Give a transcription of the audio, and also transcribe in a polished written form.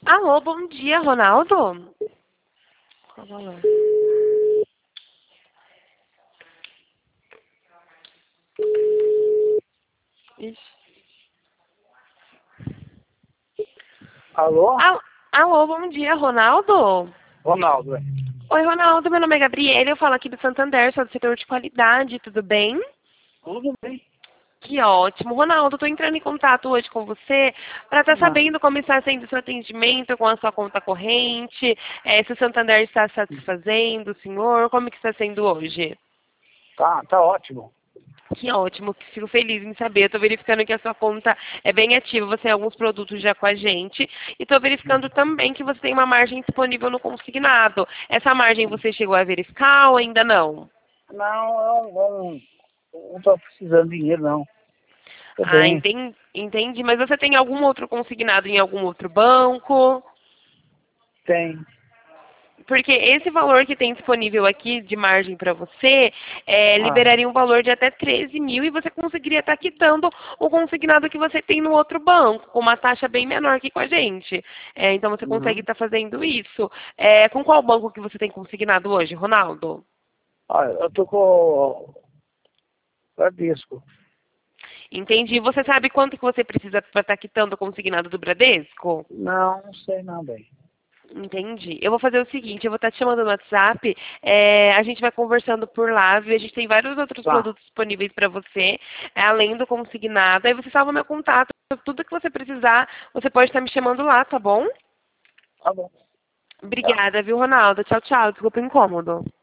Alô, bom dia, Ronaldo. Qual o valor? Ixi. Alô? Alô, bom dia, Ronaldo. Ronaldo, Oi, Ronaldo, meu nome é Gabriela, eu falo aqui do Santander, sou do setor de qualidade, tudo bem? tudo bem? Que ótimo. Ronaldo, estou entrando em contato hoje com você para estar Ah, sabendo como está sendo o seu atendimento com a sua conta corrente, se o Santander está satisfazendo o senhor, como que está sendo hoje? tá ótimo. Que ótimo, que fico feliz em saber. Estou verificando que a sua conta é bem ativa, você tem alguns produtos já com a gente. E estou verificando também que você tem uma margem disponível no consignado. Essa margem você chegou a verificar ou ainda não? Não tô precisando de dinheiro, não. Tô Ah, bem. entendi. Mas você tem algum outro consignado em algum outro banco? Tem. Porque esse valor que tem disponível aqui de margem para você Ah, liberaria um valor de até 13 mil e você conseguiria estar quitando o consignado que você tem no outro banco, com uma taxa bem menor que com a gente. Então você consegue uhum. estar fazendo isso. Com qual banco que você tem consignado hoje, Ronaldo? Eu tô com o Bradesco. Entendi. Você sabe quanto que você precisa para estar quitando o consignado do Bradesco? Não sei não, bem. Entendi. Eu vou fazer o seguinte, eu vou estar te chamando no WhatsApp, a gente vai conversando por lá, viu? A gente tem vários outros Tá, produtos disponíveis para você, além do consignado. Aí você salva meu contato, tudo que você precisar, você pode estar me chamando lá, tá bom? tá bom. Tchau. Obrigada, viu, Ronaldo? Tchau, tchau. Desculpa o incômodo.